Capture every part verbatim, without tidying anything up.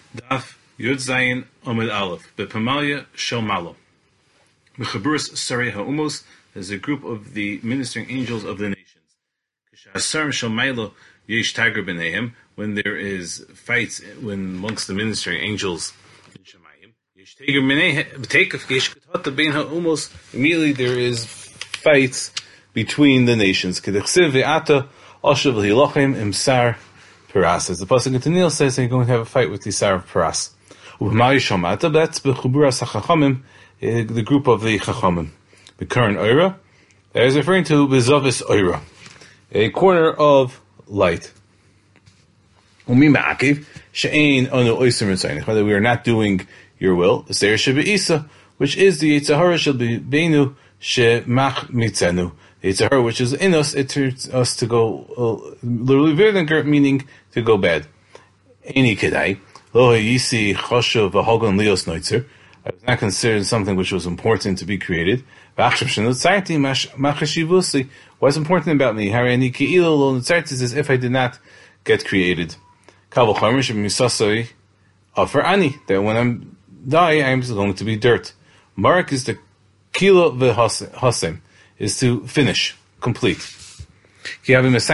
Daf Yud Zayin Omid Aleph Bepamalia Shel Malo. Mechaburas Sari HaUmos is a group of the ministering angels of the nations. Kishasar Shel Malo Yesh Tager B'neihem, when there is fights when amongst the ministering angels in Shemayim. Yesh Tager B'neihem Yesh Ketata Bein HaUmos. Immediately there is fights between the nations. Kedechsiv Ve'ata Oshav L'Hilochem Imsar Paras. As the pasuk in Tanil says, they're going to have a fight with the Sar of Paras. That's Bechuburas HaChachamim, the group of the Chachamim. The current Oira, that is referring to Bezovis Oira, a corner of light. Umi Ma'akiv, She'ein Onu Oyser Mitzayinich, whether we are not doing your will, Seir Shebe Isa, which is the Yitzhahara Shel Beinu She'mach Mitzenu. The Yitzhahara which is in us, it turns us to go, uh, literally Virdenker, meaning to go bad. Eini Kedai, Lo Yisi Choshev V'Hogan Leos Noitzer, I was not considered something which was important to be created. What's important about me? As if I did not get created. That when I'm die, I'm going to be dirt. Mark is the kilo v'hasem, is to finish, complete. Why is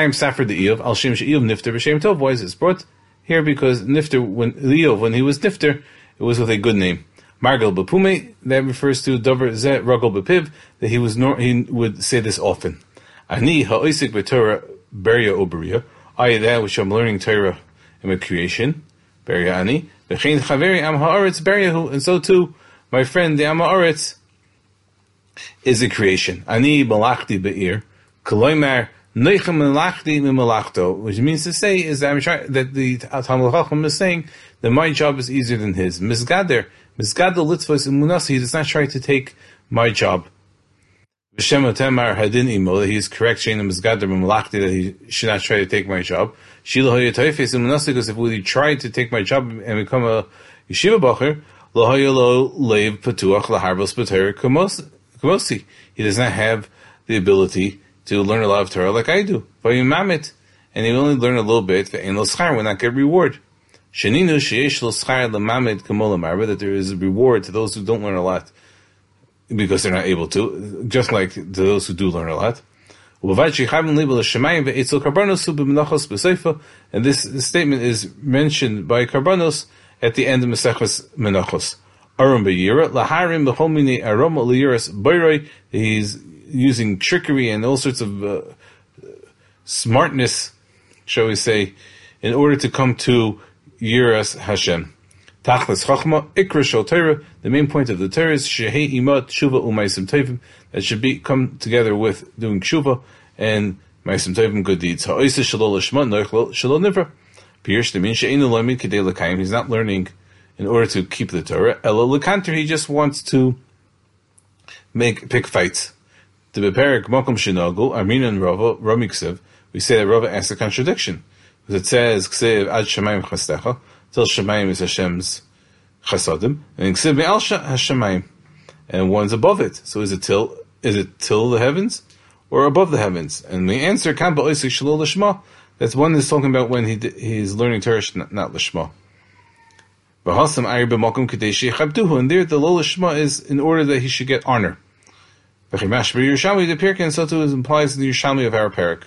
it brought here? Because Nifter, when Leo, when he was Nifter, it was with a good name. Margal Bapume, that refers to Dover Zeh Ragol Bapiv, that he was nor, he would say this often. Ani ha'oisik b'Torah beria oberia, I that which I'm learning Torah in my creation, beria ani, v'chein chaveri am ha'aretz beriahu, and so too, my friend the am ha'aretz is a creation. Ani malachti be'ir, koloimar neichem malachti mimalachto, which means to say is that I'm trying, that the Talmud Chacham is saying that my job is easier than his. Misgader. Mizgadol litzvos imunasi, he does not try to take my job. V'shem otemar hadin imo, that he is correct, shein mizgader b'malachti, that he should not try to take my job. Shilo hoyatoifes imunasi, because if we try to take my job and become a yeshiva bacher, lo hoyolo leiv patuach laharbos b'torah kamosi. He does not have the ability to learn a lot of Torah like I do. V'yimamit, and he will only learn a little bit, ve'en lo schar, will not get reward. Sheninu sheyesh lo schar l'mamed kamol amarba, that there is a reward to those who don't learn a lot because they're not able to, just like to those who do learn a lot. And this, this statement is mentioned by Karbanos at the end of Mesechus Menachos. Arum b'yira laharim b'chol minei arom liyiras boyroi. He's using trickery and all sorts of uh, smartness, shall we say, in order to come to Yiras Hashem. Tachlis Chachma, Ikra Shal Torah, the main point of the Torah is Shehei Imat Tshuva U'Maisim Tovim, that should be come together with doing Tshuva and Maisim Tovim, good deeds. Ha'oisa Shalol Lishma, Noichlo Shalol Nivra. Pirish Demin She'enu Loimid Kedei L'Kayim, he's not learning in order to keep the Torah. Elo L'Kanter, he just wants to make, pick fights. The Beperik Mokum Shinogu, Armina and Rava, Ramiksev, we say that Rava asks a contradiction. Because it says, Ksev ad Shemayim chastecha, till Shemayim is Hashem's chasadim, and Ksev me'al Hashemayim, and one's above it. So is it till, is it till the heavens, or above the heavens? And the answer, Kan ba'oisik shalol l'shma, that's one is talking about when he he's learning Torah, not, not l'shma. V'hasam ayir b'makom k'dei she'chabduhu, and there the lo l'shma is in order that he should get honor. V'chimash b'Yerushalmi, the Pirkei, and so too implies the Yerushalmi of our parak.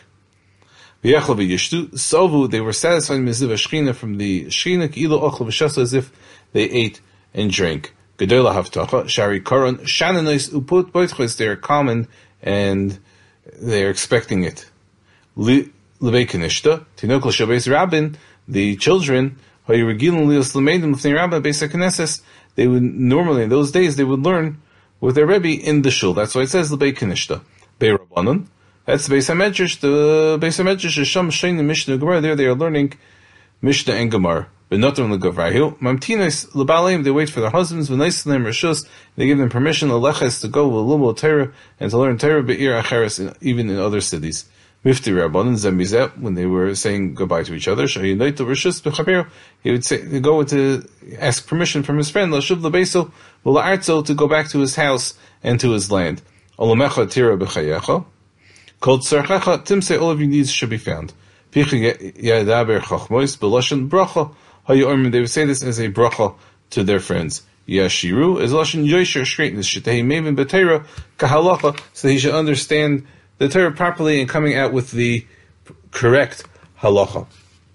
Sovu, they were satisfied miziv shchina from the shchina k'ilo ochel v'shasa, as if they ate and drank. Gedola havtacha shari koron shananois uput boitchos, they are common and they are expecting it. Levei kenishta tinokol shabeis rabbin, the children hayurigilun lios lemeidim l'fnei rabbin beis haKnesses, they would normally in those days they would learn with their rebbe in the shul. That's why it says levei kenishta bei rabbanon. That's the Beis HaMedrash. The Beis HaMedrash is Sham Shein Mishnah Gemara. There they are learning Mishnah and Gemara. But not on the Gavrayu. Mamtinos L'Baleim, they wait for their husbands. V'Naisalim Rishus, they give them permission L'Leches to go L'Lumo Torah and to learn Torah Be'ir Acheres, even in other cities. Mifti Rabbanan Zembizet, when they were saying goodbye to each other, Shayinayto Rishus B'Chaberu, he would say, go to ask permission from his friend L'Shuv L'Beisel V'La'artzo to go back to his house and to his land. Olamecha Tira B'Chayecha. Called Sarchecha, Tim say all of your needs should be found. Picha Yadaber Chachmois, Beloshan Bracha, They would say this as a bracha to their friends. Yashiru is lashon yosher straightness shetei mevin b'Torah kahalacha, so he should understand the Torah properly and coming out with the correct halacha.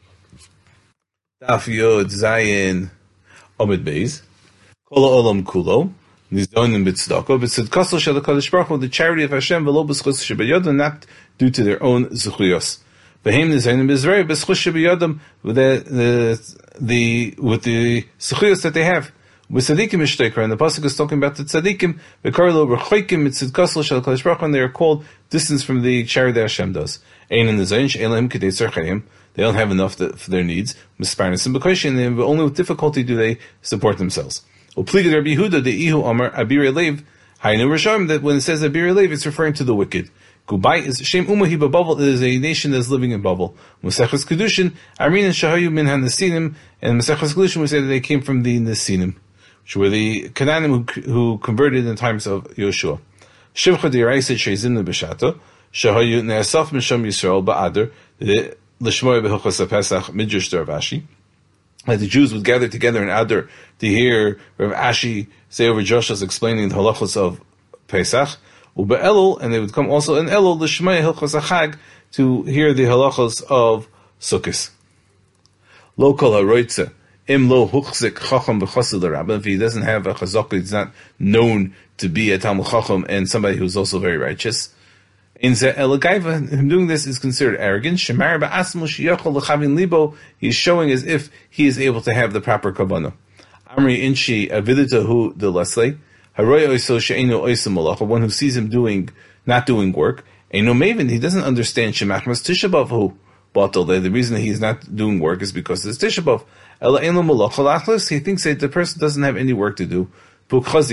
Daf Yod Zayin Amid Beis Kol Olam Kulo Nizdonim B'Tzedakah B'Tzedkasel Shel HaKadosh Baruch Hu, the charity of Hashem, v'lo b'schus shebayodam, not due to their own zechuyos. V'heim Nizdonim B'Zrei b'schus shebayodam, with the the the with the zechuyos that they have. With tzaddikim mishteikra, and the pasuk is talking about the tzaddikim. V'karlo b'choikim mitzidkasel shel HaKadosh Baruch Hu, and they are called distance from the charity that Hashem does. Ein in the zayin she'elam k'dei tzarchayim. They don't have enough to, for their needs. Misparnas and b'koshin, and only with difficulty do they support themselves. U'pliged Rabbi Yehuda the ihu amar abir lev haynu rishayim, that when it says abir lev, it's referring to the wicked. Gubai is shem umahi b'Bavel. It is a nation that is living in Bavel. Mesechus kedushin arin and shahayu min hanesinim, and Mesechus kedushin we say that they came from the nesinim, which were the Canaanim who, who converted in times of Yoshua. Shivcha d'iraisa sheizimnu b'shato shahayu ne'asaf misham Yisrael ba'adar the l'shmoy b'hilchos HaPesach midrash to Rav Ashi, that the Jews would gather together in Adar to hear Rav Ashi say over Joshua's explaining the halachos of Pesach, u'be'elul, and they would come also in Elul l'shmoy hilchos HaChag to hear the halachos of Sukkos. Lo kol haroitze Im lo huchzik chacham b'chassid l'rabba. If he doesn't have a chazaka, he's not known to be a Talmud Chacham and somebody who's also very righteous. In ze elagaiva, him doing this is considered arrogant. Shemar ba'asmu sheyachol l'chavin libo. He's showing as if he is able to have the proper kavanah. Amri inshi avidita hu de leslei. Haroy oiso she'enu oiso malacha. One who sees him doing, not doing work. Eino maven, he doesn't understand shemachmas tisha b'av hu. Batal. The reason that he is not doing work is because it's tisha b'av. He thinks that the person doesn't have any work to do. There's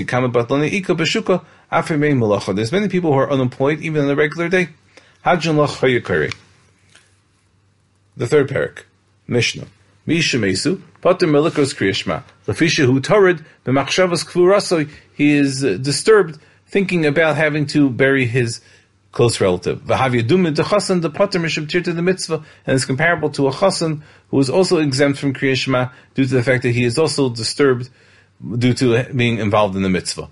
many people who are unemployed even on a regular day. The third parak, Mishnah. He is disturbed thinking about having to bury his close relative. The mitzvah, and is comparable to a chassan who is also exempt from Kriyas Shema due to the fact that he is also disturbed due to being involved in the mitzvah.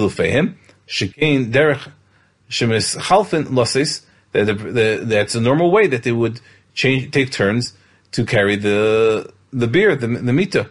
That's a normal way that they would change, take turns to carry the the beer, the, the mita.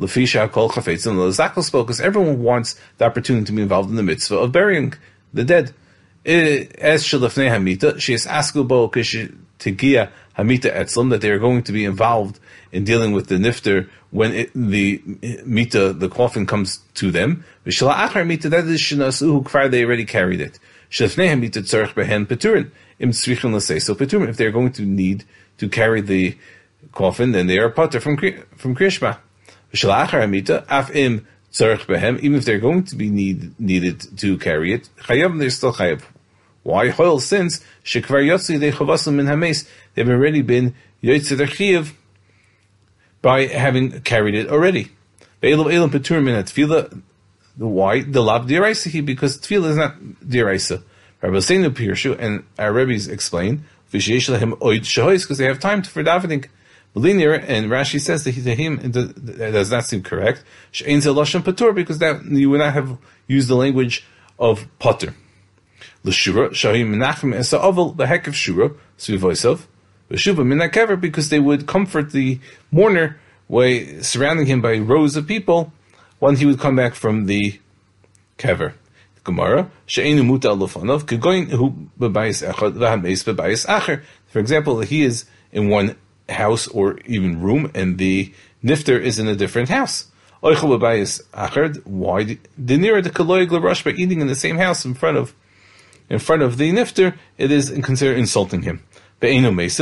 Because everyone wants the opportunity to be involved in the mitzvah of burying the dead. As shelafnei hamita, she is askubo tegia hamita etzlam, that they are going to be involved in dealing with the nifter when it, the mita, the coffin, comes to them. V'shala achar mita, that is shenasuhu kfar, they already carried it. Shelafnei hamita tzarich behen peturin im tzrichin l'sei, so peturin, if they are going to need to carry the coffin, then they are pater from from kriyashma. V'shala achar hamita af im tzarich behem, even if they're going to be need, needed to carry it, chayav, they're still chayav. Why? Hoil, since shekvar yotzi they chavasum min hames, they've already been yotzi their chiyav by having carried it already. Ve'elav elam petur min hatfila. Why? The lab diraisa, because tefillah is not diraisa. Rabbi Seinu Pirshu and our rabbis explain v'sheish lahem oid shahois, because they have time for davening. Linear, and Rashi says that to him it does not seem correct. She'ein ze lashon patur, because that you would not have used the language of patur. L'shura shahim menachem esa aval behek of shura suivoisav v'shuva minakever, because they would comfort the mourner way surrounding him by rows of people when he would come back from the kever. Gemara she'einu muta lofanov kegoin hu bebayis echad v'hameis bebayis acher. For example, he is in one house or even room, and the nifter is in a different house. Why? The nearer the kaloy glarush, by eating in the same house in front of in front of the nifter, it is considered insulting him. You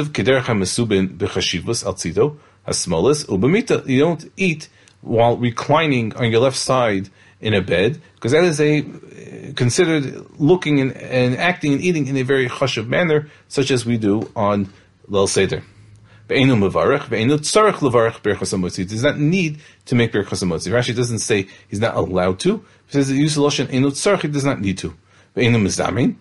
don't eat while reclining on your left side in a bed, because that is a considered looking and, and acting and eating in a very chashuv manner, such as we do on Leil Seder. He does not need to make Birchas Hamotzi. Rashi doesn't say he's not allowed to. He says the use of Lashon Eino Tzarech, he does not need to. He does not need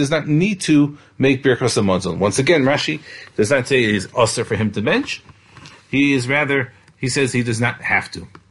to make Birchas Hamazon. Once again, Rashi does not say it is usher for him to bench. he is rather, he says he does not have to.